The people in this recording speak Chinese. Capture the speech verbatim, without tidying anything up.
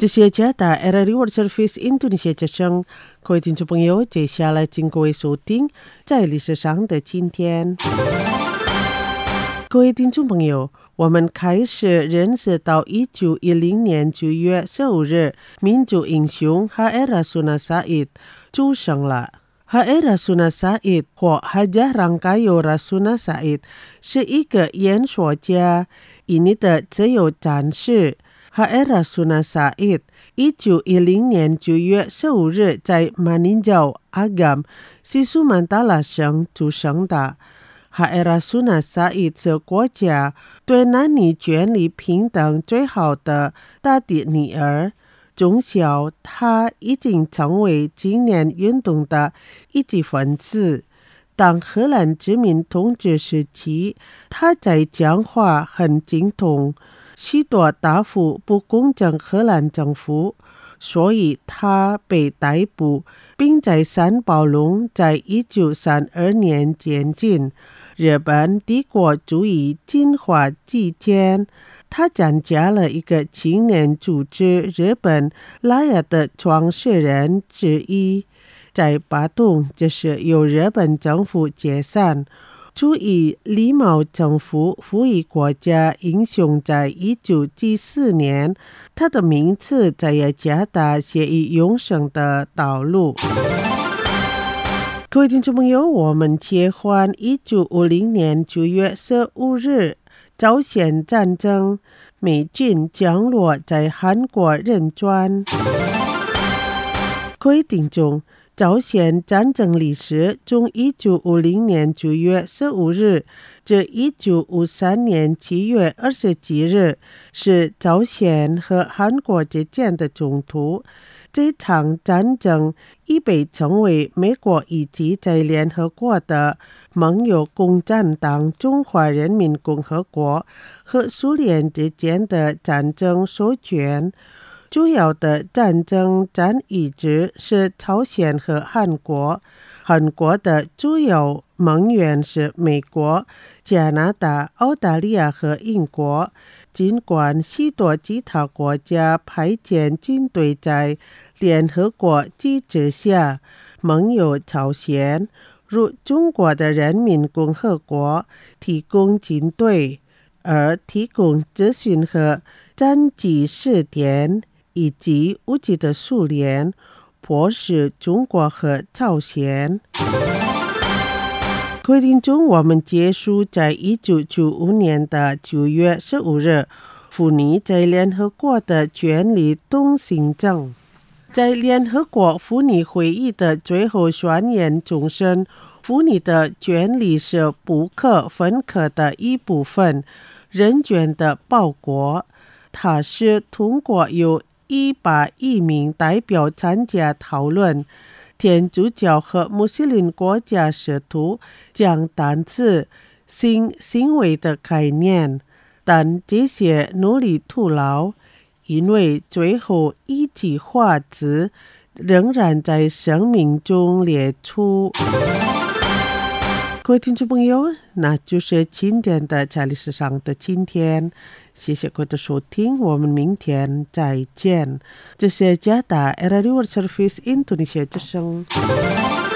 这些加大 R R I World Service Indonesia 之声，各位听众朋友，接下来请各位收听在历史上的今天。各位听众朋友，我们开始认识到一九一零年九月十五日，民族英雄哈埃拉苏纳沙伊出生了。哈埃拉苏纳沙伊或哈加朗卡尤拉苏纳沙伊是一个演说家，印尼的自由战士。哈埃拉苏纳沙伊一九一零年九月十五日在马宁州阿甘西苏曼达拉省出生的。哈埃拉苏纳沙伊是国家对男女权利平等最好的大的女儿。从小他已经成为青年运动的一级分子。当荷兰殖民统治时期，他在讲话很精通，许多答复不公正荷兰政府，所以他被逮捕，并在三宝龙在一九三二年监禁。日本帝国主义进化期间，他参加了一个青年组织日本拉雅的创始人之一。在巴东，这是由日本政府解散。出于礼貌政府赋予国家英雄在一九七四年，他的名字在雅加达写于永生的道路。各位听众朋友，我们切换一九五零年九月十五日，朝鲜战争，美军降落在韩国仁川。各位听众，朝鲜战争历史从一九五零年九月十五日至一九五三年七月二十七日，是朝鲜和韩国之间的冲突。这场战争已被称为美国以及在联合国的盟友共产党中华人民共和国和苏联之间的战争首卷。主要的战争战役之是朝鲜和韩国。韩国的主要盟员是美国、加拿大、澳大利亚和英国。尽管许多其他国家派遣军队在联合国机制下，盟友朝鲜如中国的人民共和国提供军队，而提供资讯和战机试点以及武器的苏联迫使中国和朝鲜。各位听众，我们结束在一九九五年的九月十五日妇女在联合国的权利通行证。在联合国妇女会议的最后宣言中称，妇女的权利是不可分割的一部分，人权的报国。它是通过由一百亿名代表参加讨论，天主教和穆斯林国家试图将单词性行为的概念，但这些努力徒劳，因为最后一句话字仍然在生命中列出。各位听众朋友，那就是今天的在历史上的今天。谢谢各位的收听，我们明天再见。这是加大 R R I World Service Indonesia 之声。